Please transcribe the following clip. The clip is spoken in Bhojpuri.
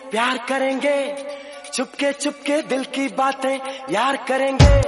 प्यार करेंगे, चुपके चुपके दिल की बातें यार करेंगे।